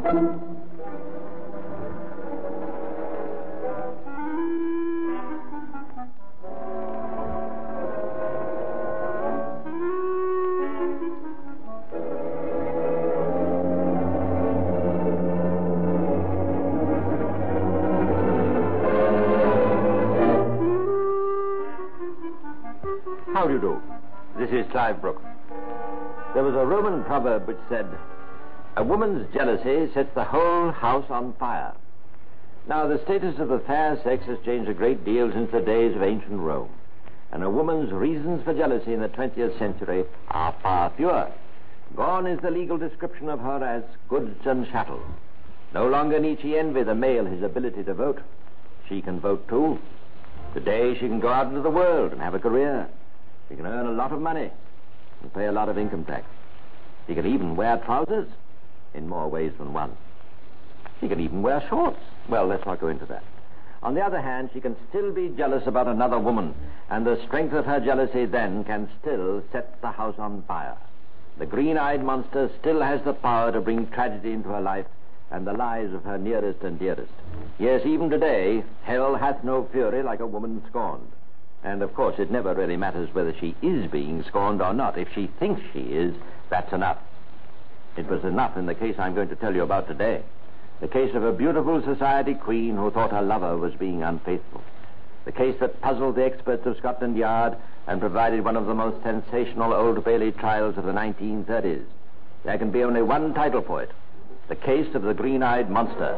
How do you do? This is Clive Brooks. There was a Roman proverb which said, "A woman's jealousy sets the whole house on fire." Now, the status of the fair sex has changed a great deal since the days of ancient Rome, and a woman's reasons for jealousy in the 20th century are far fewer. Gone is the legal description of her as goods and chattels. No longer need she envy the male his ability to vote. She can vote too. Today she can go out into the world and have a career. She can earn a lot of money and pay a lot of income tax. She can even wear trousers in more ways than one. She can even wear shorts. Well, let's not go into that. On the other hand, she can still be jealous about another woman, and the strength of her jealousy then can still set the house on fire. The green-eyed monster still has the power to bring tragedy into her life and the lives of her nearest and dearest. Yes, even today, hell hath no fury like a woman scorned. And, of course, it never really matters whether she is being scorned or not. If she thinks she is, that's enough. It was enough in the case I'm going to tell you about today. The case of a beautiful society queen who thought her lover was being unfaithful. The case that puzzled the experts of Scotland Yard and provided one of the most sensational Old Bailey trials of the 1930s. There can be only one title for it. The Case of the Green-Eyed Monster.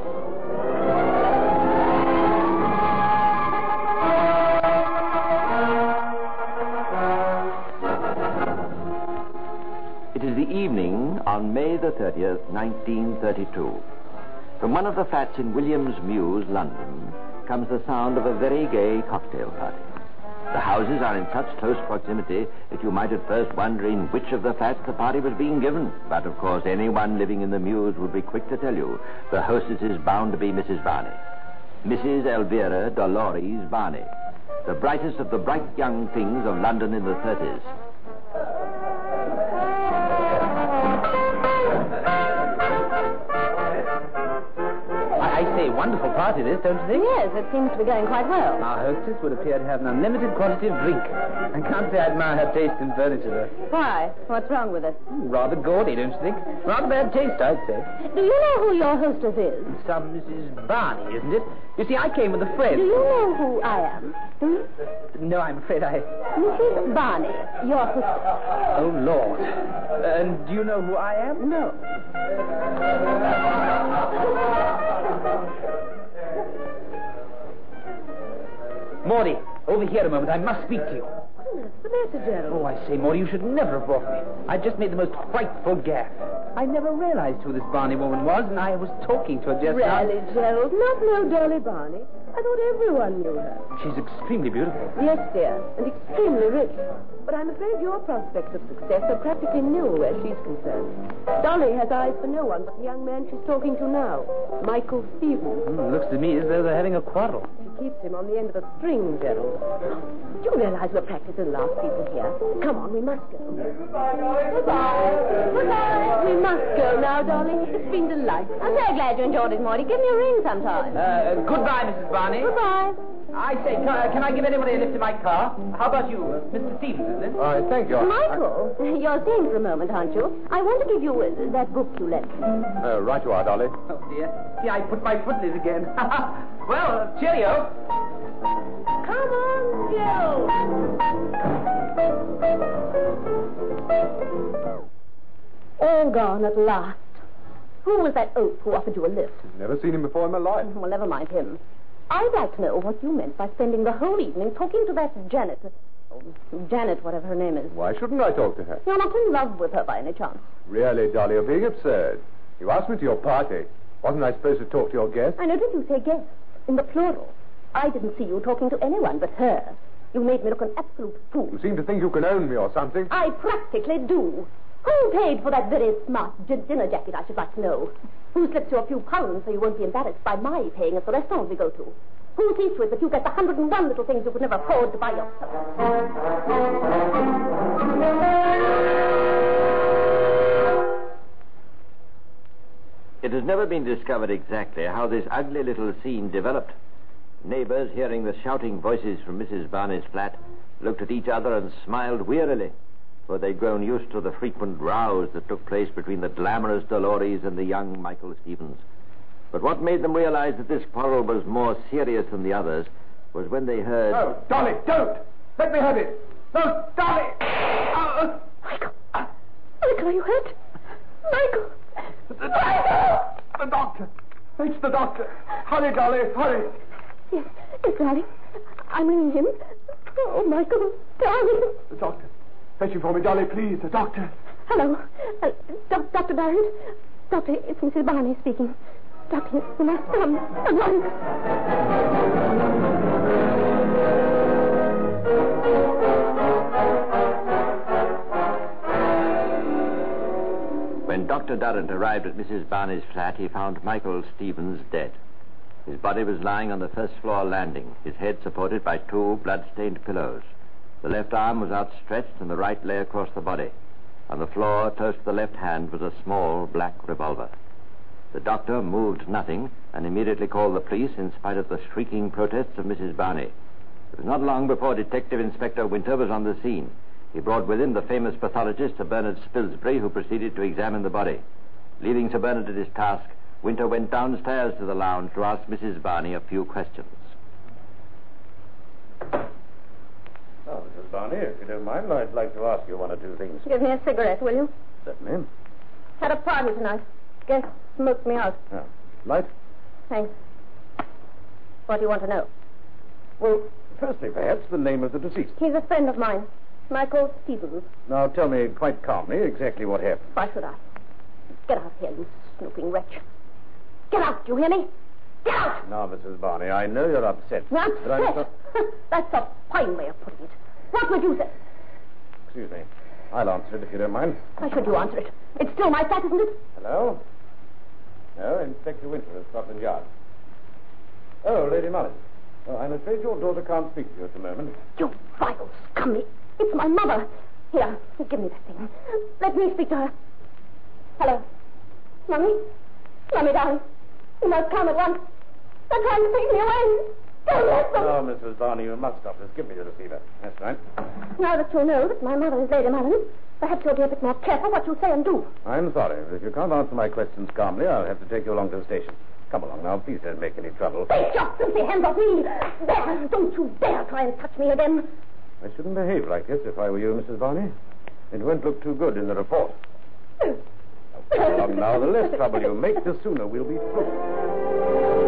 It is the evening on May the 30th, 1932. From one of the flats in Williams Mews, London, comes the sound of a very gay cocktail party. The houses are in such close proximity that you might at first wonder in which of the flats the party was being given. But, of course, anyone living in the Mews would be quick to tell you the hostess is bound to be Mrs. Barney. Mrs. Elvira Dolores Barney, the brightest of the bright young things of London in the 30s. I say, wonderful party this, don't you think? Yes, it seems to be going quite well. Our hostess would appear to have an unlimited quantity of drink. I can't say I admire her taste in furniture, though. Why? What's wrong with it? Rather gaudy, don't you think? Rather bad taste, I'd say. Do you know who your hostess is? Some Mrs. Barney, isn't it? You see, I came with a friend. Do you know who I am? No, I'm afraid I... Mrs. Barney, your hostess. Oh, Lord. And do you know who I am? No. Maudie, over here a moment. I must speak to you. What's the matter, Gerald? Oh, I say, Maudie, you should never have brought me. I just made the most frightful gaffe. I never realized who this Barney woman was, and I was talking to her just now. Really, Gerald? Not know Dolly Barney? I thought everyone knew her. She's extremely beautiful. Yes, dear, and extremely rich. But I'm afraid your prospects of success are practically nil where she's concerned. Dolly has eyes for no one but the young man she's talking to now, Michael Stevens. Looks to me as though they're having a quarrel. She keeps him on the end of a string, Gerald. Do you realize we're practically the last people here? Come on, we must go. Goodbye, Dolly. Goodbye. Goodbye. We must go now, Dolly. It's been delightful. I'm so glad you enjoyed it, Morty. Give me a ring sometime. Goodbye, Mrs. Barney. Goodbye. I say, can I give anybody a lift in my car? How about you, Mr. Stevens, isn't it? Thank you. Michael, you're staying for a moment, aren't you? I want to give you that book you lent me. Right you are, Dolly. Oh, dear. See, I put my foot in it again. Well, cheerio. Come on, Joe. All gone at last. Who was that oaf who offered you a lift? Never seen him before in my life. Well, never mind him. I'd like to know what you meant by spending the whole evening talking to that Janet. Janet, whatever her name is. Why shouldn't I talk to her? You're not in love with her by any chance. Really, Dolly, you're being absurd. You asked me to your party. Wasn't I supposed to talk to your guest? I noticed you say guest, in the plural. I didn't see you talking to anyone but her. You made me look an absolute fool. You seem to think you can own me or something. I practically do. Who paid for that very smart dinner jacket, I should like to know? Who slipped you a few pounds so you won't be embarrassed by my paying at the restaurant we go to? Who sees to it that you get the 101 little things you could never afford to buy yourself? It It has never been discovered exactly how this ugly little scene developed. Neighbors, hearing the shouting voices from Mrs. Barney's flat, looked at each other and smiled wearily, for they'd grown used to the frequent rows that took place between the glamorous Dolores and the young Michael Stevens. But what made them realize that this quarrel was more serious than the others was when they heard... No, Dolly, don't! Let me have it! No, Dolly! Michael! Michael, are you hurt? Michael! The doctor! It's the doctor! Hurry, Dolly, hurry! Yes, darling. I'm ringing him. Oh, Michael, darling. The doctor. Fetch him for me, Dolly, please. The doctor. Hello. Dr. Barrett. Doctor, it's Mrs. Barney speaking. Doctor, you must come at once. When Dr. Durrant arrived at Mrs. Barney's flat, he found Michael Stevens dead. His body was lying on the first-floor landing, his head supported by 2 blood-stained pillows. The left arm was outstretched and the right lay across the body. On the floor, close to the left hand, was a small black revolver. The doctor moved nothing and immediately called the police in spite of the shrieking protests of Mrs. Barney. It was not long before Detective Inspector Winter was on the scene. He brought with him the famous pathologist, Sir Bernard Spilsbury, who proceeded to examine the body. Leaving Sir Bernard at his task, Winter went downstairs to the lounge to ask Mrs. Barney a few questions. Oh, Mrs. Barney, if you don't mind, I'd like to ask you 1 or 2 things. Give me a cigarette, will you? Certainly. Had a party tonight. Guest smoked me out. Oh. Light? Thanks. What do you want to know? Well, firstly, perhaps, the name of the deceased. He's a friend of mine, Michael Stevens. Now, tell me quite calmly exactly what happened. Why should I? Get out of here, you snooping wretch. Get out, you hear me? Get out! Now, Mrs. Barney, I know you're upset. Upset? But I'm That's a fine way of putting it. What would you say? Excuse me. I'll answer it if you don't mind. Why should you answer it? It's still my flat, isn't it? Hello? No, Inspector Winter of Scotland Yard. Oh, Lady Mullen. Oh, I'm afraid your daughter can't speak to you at the moment. You vile scummy. It's my mother. Here, give me that thing. Let me speak to her. Hello. Mummy? Mummy, darling. You must come at once. They're trying to take me away. Don't let them. No, Mrs. Barney, you must stop this. Give me the receiver. That's right. Now that you know that my mother is Lady Mullen, perhaps you'll be a bit more careful what you say and do. I'm sorry, but if you can't answer my questions calmly, I'll have to take you along to the station. Come along now. Please don't make any trouble. Take your filthy hands off me. There, don't you dare try and touch me again. I shouldn't behave like this if I were you, Mrs. Barney. It won't look too good in the report. Come along now. The less trouble you make, the sooner we'll be through.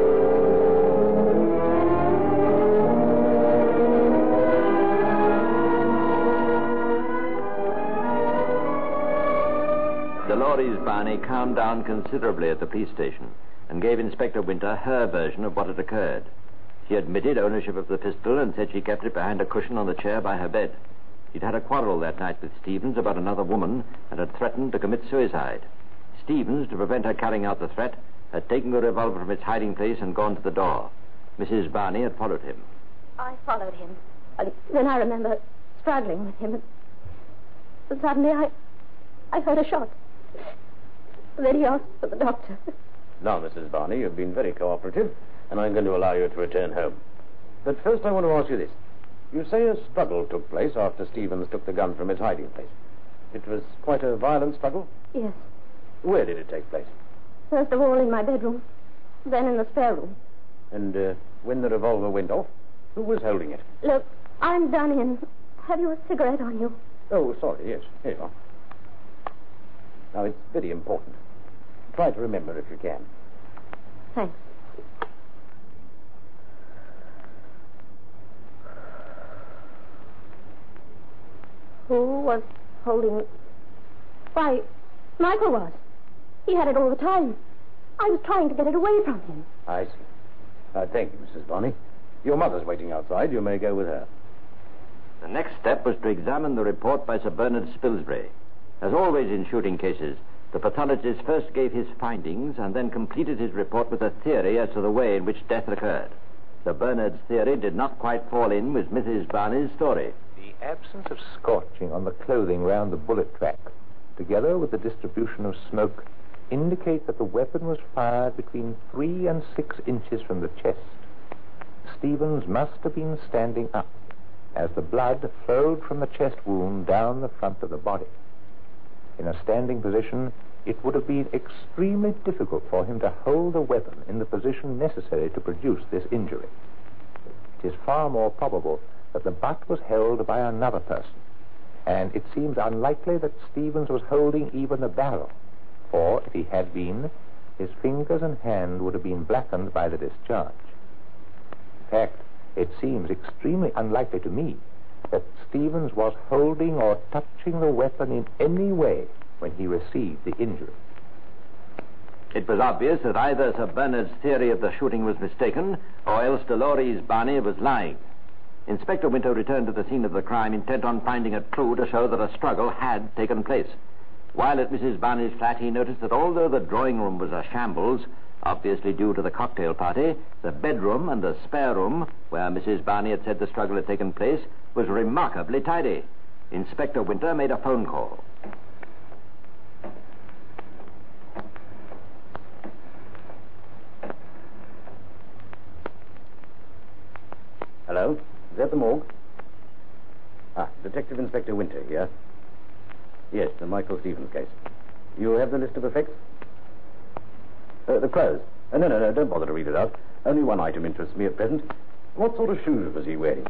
Dolores Barney calmed down considerably at the police station and gave Inspector Winter her version of what had occurred. She admitted ownership of the pistol and said she kept it behind a cushion on the chair by her bed. She'd had a quarrel that night with Stevens about another woman and had threatened to commit suicide. Stevens, to prevent her carrying out the threat, had taken the revolver from its hiding place and gone to the door. Mrs. Barney had followed him. I followed him. And then I remember struggling with him. And suddenly I heard a shot. Then he asked for the doctor. Now, Mrs. Barney, you've been very cooperative, and I'm going to allow you to return home. But first I want to ask you this. You say a struggle took place after Stevens took the gun from its hiding place. It was quite a violent struggle? Yes. Where did it take place? First of all in my bedroom, then in the spare room. And when the revolver went off, who was holding it? Look, I'm done in. Have you a cigarette on you? Oh, sorry, yes. Here you are. Now, it's very important. Try to remember if you can. Thanks. Who was holding... Why, Michael was. He had it all the time. I was trying to get it away from him. I see. Thank you, Mrs. Barney. Your mother's waiting outside. You may go with her. The next step was to examine the report by Sir Bernard Spilsbury. As always in shooting cases, the pathologist first gave his findings and then completed his report with a theory as to the way in which death occurred. Sir Bernard's theory did not quite fall in with Mrs. Barney's story. The absence of scorching on the clothing round the bullet track, together with the distribution of smoke indicate that the weapon was fired between 3 and 6 inches from the chest. Stevens must have been standing up, as the blood flowed from the chest wound down the front of the body. In a standing position, it would have been extremely difficult for him to hold the weapon in the position necessary to produce this injury. It is far more probable that the butt was held by another person, and it seems unlikely that Stevens was holding even the barrel, for if he had been, his fingers and hand would have been blackened by the discharge. In fact, it seems extremely unlikely to me that Stevens was holding or touching the weapon in any way when he received the injury. It was obvious that either Sir Bernard's theory of the shooting was mistaken, or else Dolores Barney was lying. Inspector Winter returned to the scene of the crime, intent on finding a clue to show that a struggle had taken place. While at Mrs. Barney's flat, he noticed that although the drawing room was a shambles, obviously due to the cocktail party, the bedroom and the spare room, where Mrs. Barney had said the struggle had taken place, was remarkably tidy. Inspector Winter made a phone call. Hello? Is that the morgue? Detective Inspector Winter here. Yes, the Michael Stevens case. You have the list of effects? The clothes. No, don't bother to read it out. Only one item interests me at present. What sort of shoes was he wearing?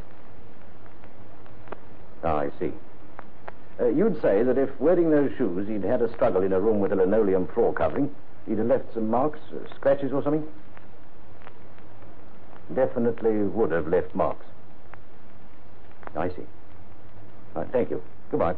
I see. You'd say that if wearing those shoes he'd had a struggle in a room with a linoleum floor covering, he'd have left some marks, scratches or something? Definitely would have left marks. I see. Right, thank you. Goodbye.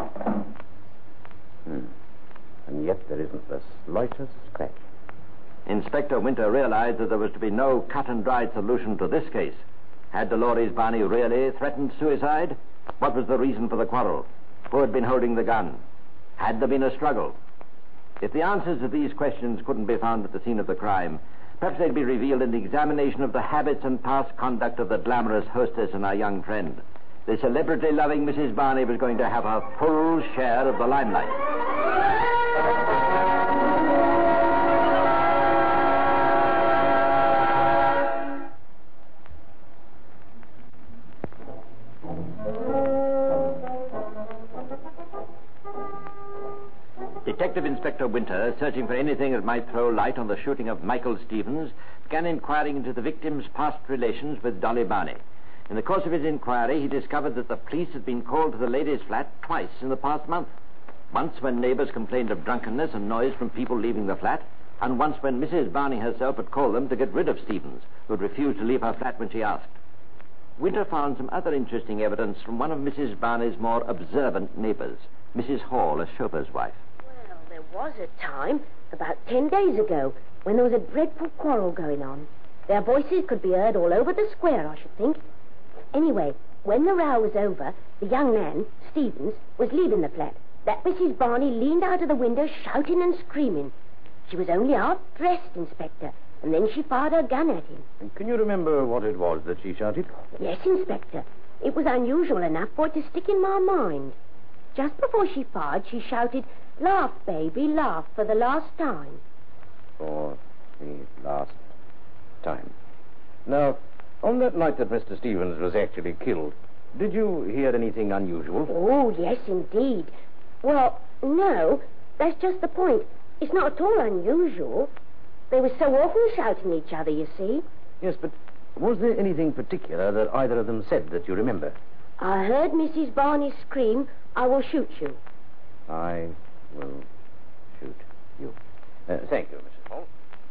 And yet there isn't the slightest scratch. Inspector Winter realized that there was to be no cut-and-dried solution to this case. Had Dolores Barney really threatened suicide? What was the reason for the quarrel? Who had been holding the gun? Had there been a struggle? If the answers to these questions couldn't be found at the scene of the crime, perhaps they'd be revealed in the examination of the habits and past conduct of the glamorous hostess and our young friend. The celebrity-loving Mrs. Barney was going to have her full share of the limelight. Detective Inspector Winter, searching for anything that might throw light on the shooting of Michael Stevens, began inquiring into the victim's past relations with Dolly Barney. In the course of his inquiry, he discovered that the police had been called to the lady's flat twice in the past month. Once when neighbors complained of drunkenness and noise from people leaving the flat, and once when Mrs. Barney herself had called them to get rid of Stevens, who had refused to leave her flat when she asked. Winter found some other interesting evidence from one of Mrs. Barney's more observant neighbors, Mrs. Hall, a chauffeur's wife. Well, there was a time, about 10 days ago, when there was a dreadful quarrel going on. Their voices could be heard all over the square, I should think. Anyway, when the row was over, the young man, Stevens, was leaving the flat. That Mrs. Barney leaned out of the window shouting and screaming. She was only half-dressed, Inspector, and then she fired her gun at him. And can you remember what it was that she shouted? Yes, Inspector. It was unusual enough for it to stick in my mind. Just before she fired, she shouted, "Laugh, baby, laugh for the last time." For the last time. Now, on that night that Mr. Stevens was actually killed, did you hear anything unusual? Oh, yes, indeed. Well, no, that's just the point. It's not at all unusual. They were so often shouting at each other, you see. Yes, but was there anything particular that either of them said that you remember? I heard Mrs. Barney scream, "I will shoot you." I will shoot you. Thank you, Mrs. Hall.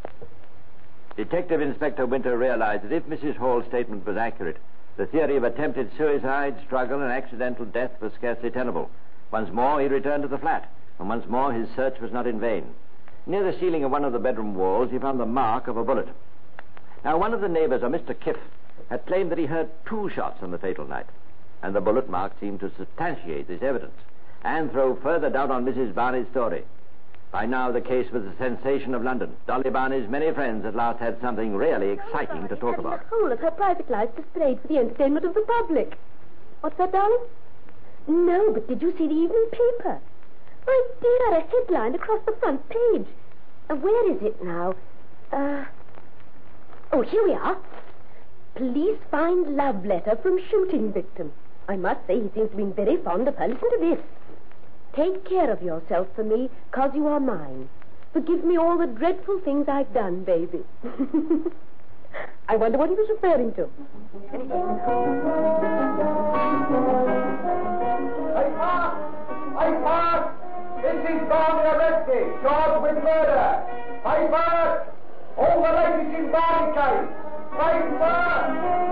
Detective Inspector Winter realized that if Mrs. Hall's statement was accurate, the theory of attempted suicide, struggle, and accidental death was scarcely tenable. Once more, he returned to the flat, and once more his search was not in vain. Near the ceiling of one of the bedroom walls, he found the mark of a bullet. Now, one of the neighbors, a Mr. Kiff, had claimed that he heard 2 shots on the fatal night, and the bullet mark seemed to substantiate this evidence and throw further doubt on Mrs. Barney's story. By now, the case was the sensation of London. Dolly Barney's many friends at last had something really exciting to talk about. The whole of her private life displayed for the entertainment of the public. What's that, darling? No, but did you see the evening paper? My dear, a headline across the front page. Where is it now? Oh, here we are. Police find love letter from shooting victim. I must say he seems to be very fond of her. Listen to this. Take care of yourself for me, 'cause you are mine. Forgive me all the dreadful things I've done, baby. I wonder what he was referring to. High Park! This is Barney arrested, charged with murder. High Park! All the ladies in Barney case. High Park!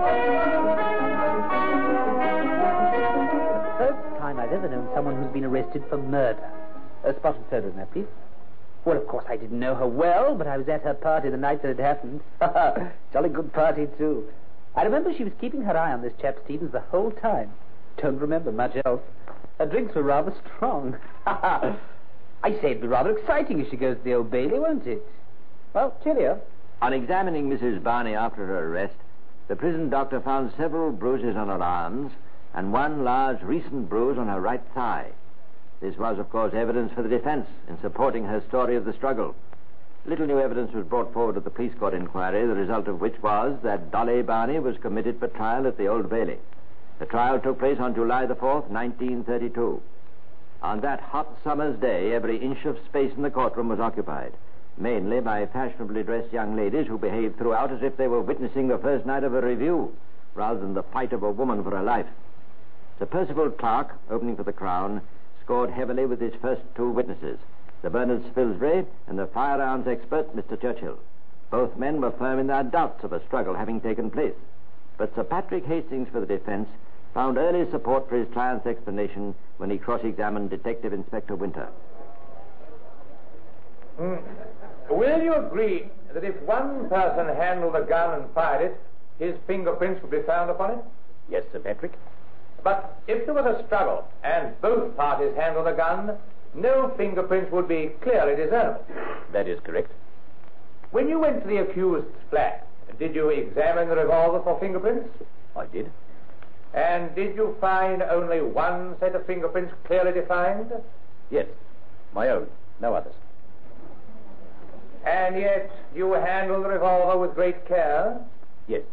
First time I've ever known someone who's been arrested for murder. Spotted soda in there, please. Well, of course, I didn't know her well, but I was at her party the night that it happened. Jolly good party, too. I remember she was keeping her eye on this chap Stevens the whole time. Don't remember much else. Her drinks were rather strong. I say it'd be rather exciting if she goes to the Old Bailey, won't it? Well, cheerio. On examining Mrs. Barney after her arrest, the prison doctor found several bruises on her arms and one large recent bruise on her right thigh. This was, of course, evidence for the defense in supporting her story of the struggle. Little new evidence was brought forward at the police court inquiry, the result of which was that Dolly Barney was committed for trial at the Old Bailey. The trial took place on July the 4th, 1932. On that hot summer's day, every inch of space in the courtroom was occupied, mainly by fashionably dressed young ladies who behaved throughout as if they were witnessing the first night of a review, rather than the fight of a woman for her life. Sir Percival Clark, opening for the Crown, scored heavily with his first two witnesses, Sir Bernard Spilsbury and the firearms expert, Mr. Churchill. Both men were firm in their doubts of a struggle having taken place. But Sir Patrick Hastings for the defense found early support for his client's explanation when he cross-examined Detective Inspector Winter. Will you agree that if one person handled the gun and fired it, his fingerprints would be found upon it? Yes, Sir Patrick. But if there was a struggle and both parties handled the gun, no fingerprints would be clearly discernible. That is correct. When you went to the accused's flat, did you examine the revolver for fingerprints? I did. And did you find only one set of fingerprints clearly defined? Yes, my own, no others. And yet you handled the revolver with great care? Yes.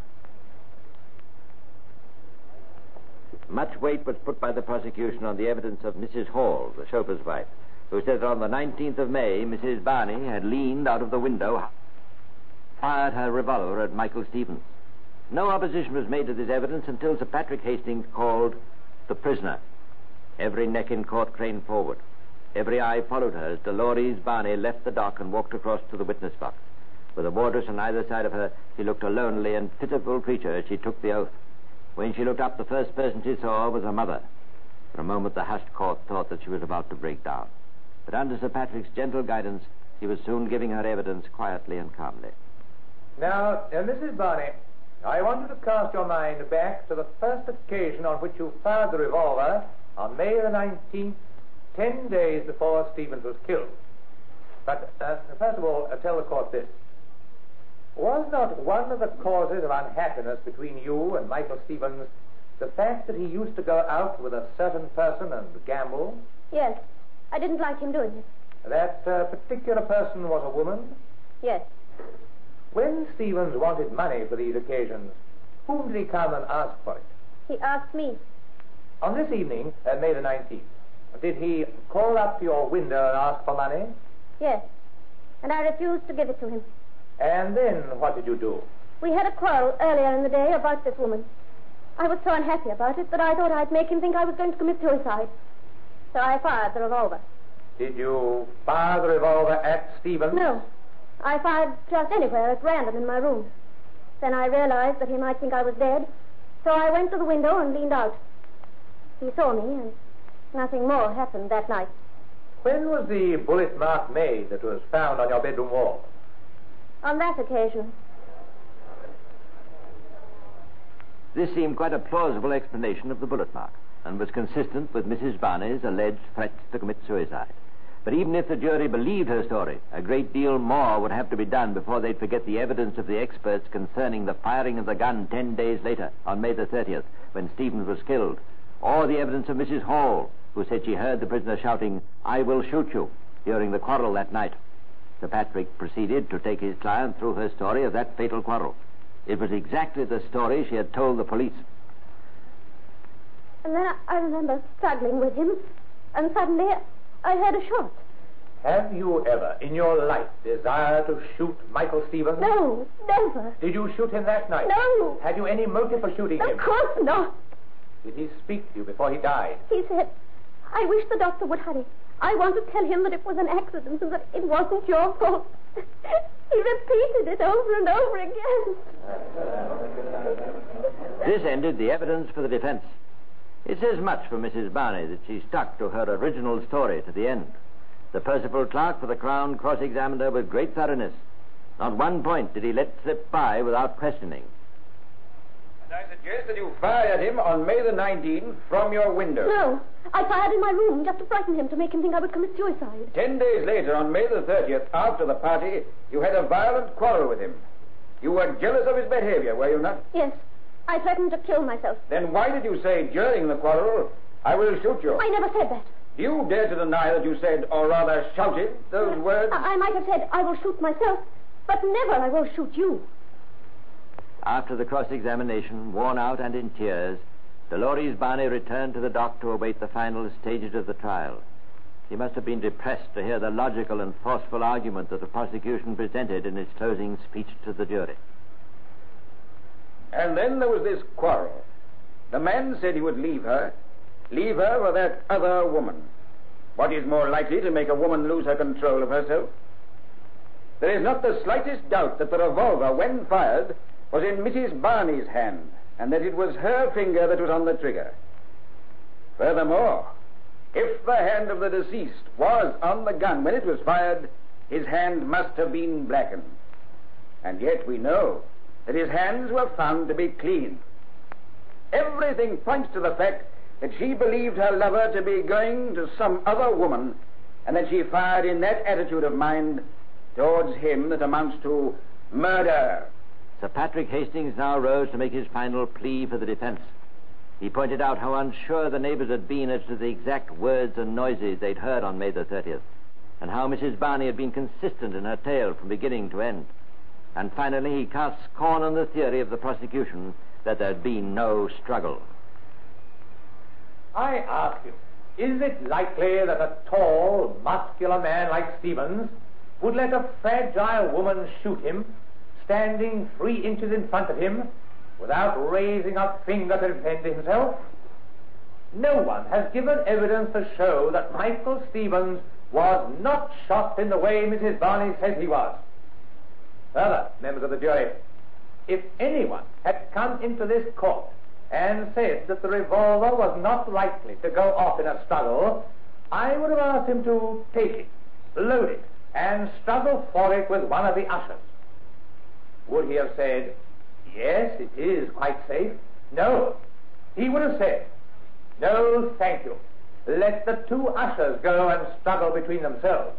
Much weight was put by the prosecution on the evidence of Mrs. Hall, the chauffeur's wife, who said that on the 19th of May, Mrs. Barney had leaned out of the window, fired her revolver at Michael Stevens. No opposition was made to this evidence until Sir Patrick Hastings called the prisoner. Every neck in court craned forward. Every eye followed her as Dolores Barney left the dock and walked across to the witness box. With a wardress on either side of her, she looked a lonely and pitiful creature as she took the oath. When she looked up, the first person she saw was her mother. For a moment, the hushed court thought that she was about to break down. But under Sir Patrick's gentle guidance, she was soon giving her evidence quietly and calmly. Now, Mrs. Barney, I want you to cast your mind back to the first occasion on which you fired the revolver on May the 19th, 10 days before Stevens was killed. But, first of all, tell the court this. Was not one of the causes of unhappiness between you and Michael Stevens the fact that he used to go out with a certain person and gamble? Yes. I didn't like him doing it. That particular person was a woman? Yes. When Stevens wanted money for these occasions, whom did he come and ask for it? He asked me. On this evening, May the 19th, did he call up to your window and ask for money? Yes. And I refused to give it to him. And then what did you do? We had a quarrel earlier in the day about this woman. I was so unhappy about it that I thought I'd make him think I was going to commit suicide. So I fired the revolver. Did you fire the revolver at Stevens? No. I fired just anywhere at random in my room. Then I realized that he might think I was dead, so I went to the window and leaned out. He saw me, and nothing more happened that night. When was the bullet mark made that was found on your bedroom wall? On that occasion. This seemed quite a plausible explanation of the bullet mark, and was consistent with Mrs. Barney's alleged threats to commit suicide. But even if the jury believed her story, a great deal more would have to be done before they'd forget the evidence of the experts concerning the firing of the gun 10 days later, on May the 30th, when Stevens was killed, or the evidence of Mrs. Hall, who said she heard the prisoner shouting, "I will shoot you," during the quarrel that night. Sir Patrick proceeded to take his client through her story of that fatal quarrel. It was exactly the story she had told the police. And then I remember struggling with him, and suddenly I heard a shot. Have you ever, in your life, desired to shoot Michael Stevens? No, never. Did you shoot him that night? No. Had you any motive for shooting him? Of course not. Did he speak to you before he died? He said, I wish the doctor would hurry. I want to tell him that it was an accident and that it wasn't your fault. He repeated it over and over again. This ended the evidence for the defense. It says much for Mrs. Barney that she stuck to her original story to the end. The Percival clerk for the Crown cross-examined her with great thoroughness. Not one point did he let slip by without questioning. And I suggest that you fired him on May the 19th from your window. No, I fired in my room just to frighten him, to make him think I would commit suicide. 10 days later, on May the 30th, after the party, you had a violent quarrel with him. You were jealous of his behavior, were you not? Yes, I threatened to kill myself. Then why did you say during the quarrel, I will shoot you? I never said that. Do you dare to deny that you said, or rather shouted, those words? I might have said, I will shoot myself, but never I will shoot you. After the cross-examination, worn out and in tears, Dolores Barney returned to the dock to await the final stages of the trial. She must have been depressed to hear the logical and forceful argument that the prosecution presented in its closing speech to the jury. And then there was this quarrel. The man said he would leave her for that other woman. What is more likely to make a woman lose her control of herself? There is not the slightest doubt that the revolver, when fired, was in Mrs. Barney's hand, and that it was her finger that was on the trigger. Furthermore, if the hand of the deceased was on the gun when it was fired, his hand must have been blackened. And yet we know that his hands were found to be clean. Everything points to the fact that she believed her lover to be going to some other woman, and that she fired in that attitude of mind towards him that amounts to murder. Sir Patrick Hastings now rose to make his final plea for the defense. He pointed out how unsure the neighbors had been as to the exact words and noises they'd heard on May the 30th, and how Mrs. Barney had been consistent in her tale from beginning to end. And finally, he cast scorn on the theory of the prosecution that there had been no struggle. I ask you, is it likely that a tall, muscular man like Stevens would let a fragile woman shoot him, standing 3 inches in front of him, without raising a finger to defend himself? No one has given evidence to show that Michael Stevens was not shot in the way Mrs. Barney says he was. Further, members of the jury, if anyone had come into this court and said that the revolver was not likely to go off in a struggle, I would have asked him to take it, load it, and struggle for it with one of the ushers. Would he have said, yes, it is quite safe? No. He would have said, no, thank you. Let the 2 ushers go and struggle between themselves.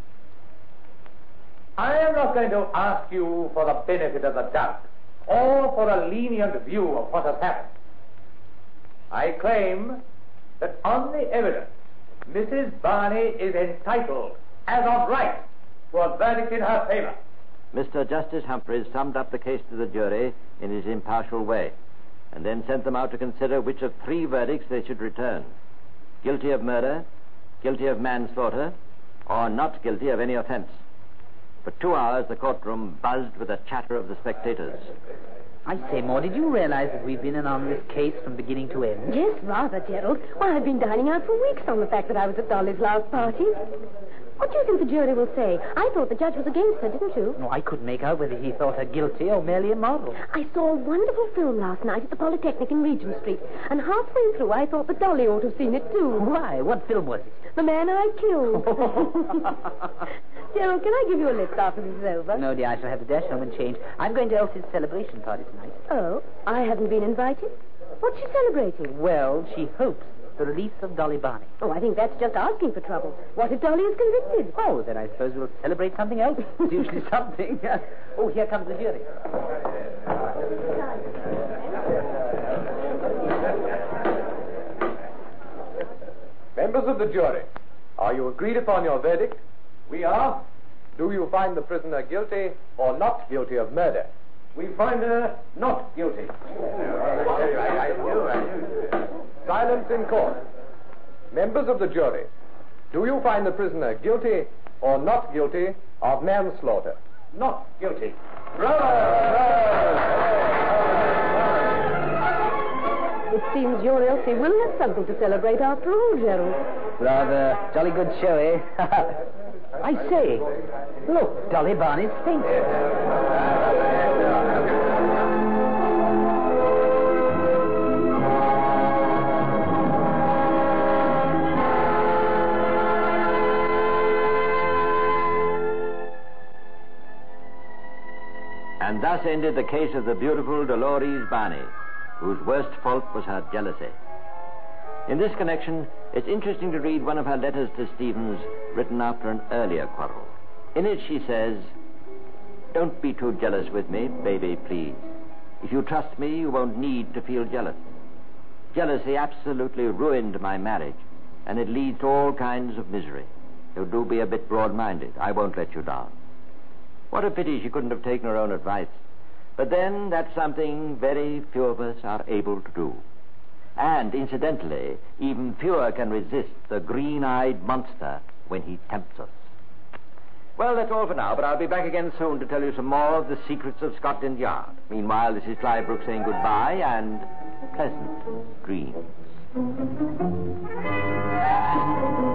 I am not going to ask you for the benefit of the doubt or for a lenient view of what has happened. I claim that on the evidence, Mrs. Barney is entitled, as of right, to a verdict in her favor. Mr. Justice Humphreys summed up the case to the jury in his impartial way, and then sent them out to consider which of 3 verdicts they should return: guilty of murder, guilty of manslaughter, or not guilty of any offense. For 2 hours, the courtroom buzzed with the chatter of the spectators. I say, Maud, did you realize that we've been in on this case from beginning to end? Yes, rather, Gerald. Why, I've been dining out for weeks on the fact that I was at Dolly's last party. What do you think the jury will say? I thought the judge was against her, didn't you? No, I couldn't make out whether he thought her guilty or merely immoral. I saw a wonderful film last night at the Polytechnic in Regent Street, and halfway through I thought that Dolly ought to have seen it too. Why? What film was it? The Man I Killed. Gerald, can I give you a lift after this is over? No, dear, I shall have to dash home and change. I'm going to Elsie's celebration party tonight. Oh, I haven't been invited? What's she celebrating? Well, she hopes the release of Dolly Barney. Oh, I think that's just asking for trouble. What if Dolly is convicted? Oh, then I suppose we'll celebrate something else. It's usually something. Oh, here comes the jury. Members of the jury, are you agreed upon your verdict? We are. Do you find the prisoner guilty or not guilty of murder? We find her not guilty. Silence in court. Members of the jury, do you find the prisoner guilty or not guilty of manslaughter? Not guilty. It seems your Elsie will have something to celebrate after all, Gerald. Rather jolly good show, eh? I say, look, Dolly Barney's fainted. And thus ended the case of the beautiful Dolores Barney, whose worst fault was her jealousy. In this connection, it's interesting to read one of her letters to Stevens written after an earlier quarrel. In it she says, "Don't be too jealous with me, baby, please. If you trust me, you won't need to feel jealous. Jealousy absolutely ruined my marriage, and it leads to all kinds of misery. So do be a bit broad-minded. I won't let you down." What a pity she couldn't have taken her own advice. But then, that's something very few of us are able to do. And, incidentally, even fewer can resist the green-eyed monster when he tempts us. Well, that's all for now, but I'll be back again soon to tell you some more of the secrets of Scotland Yard. Meanwhile, this is Clive Brooks saying goodbye and pleasant dreams.